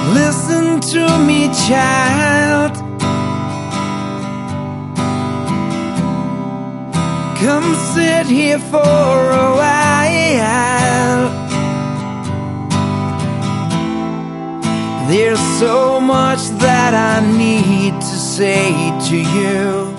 Listen to me, child. Come sit here for a while. There's so much that I need to say to you.